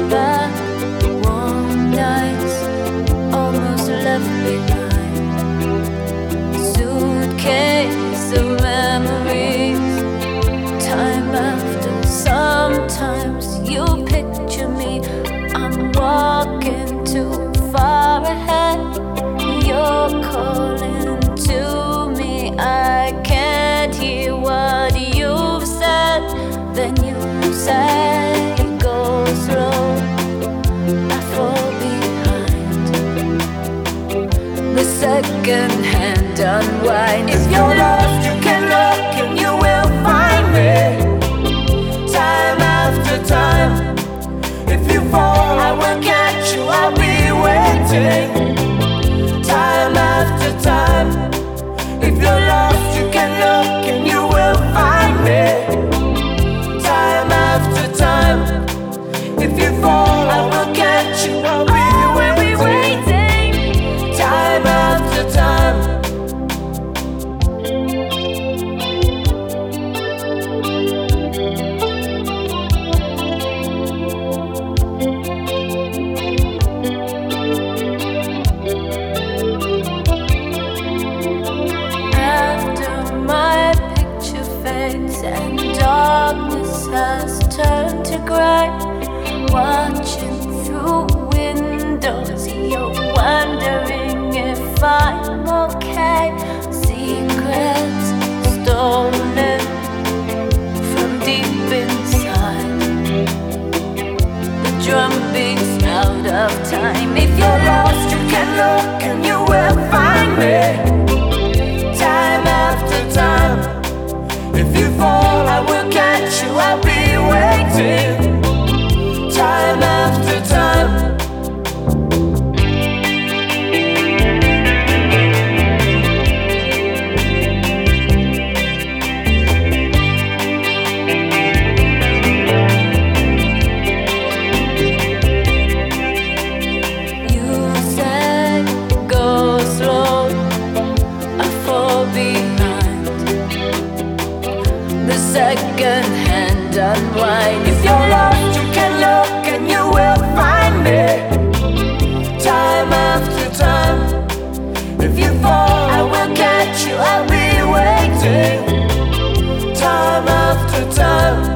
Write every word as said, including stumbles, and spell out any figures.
back. Warm nights almost left behind. Suitcase of memories. Time after, sometimes you picture me. I'm walking too far ahead. You're calling to me. I can't hear what you've said. Then you say, go slow, I fall behind. The second hand unwind. If you're lost, you can look and you will find me. Time after time. If you fall, I will catch you, I'll be waiting. Time after time. If you're lost, you can look and you will find me. Time after time. If you fall, I will catch you, I'll be waiting. Time after time. And darkness has turned to gray. Watching through windows, you're wondering if I'm okay. Secrets stolen from deep inside. The drum beats out of time. If you're lost, you can look and you will find me. Time after time. If you fall, I will catch you, I'll be waiting. Time after time. You said, go slow, I fall behind. The second hand unwind. If you're lost, you can look and you will find me. Time after time. If you fall, I will catch you, I'll be waiting. Time after time.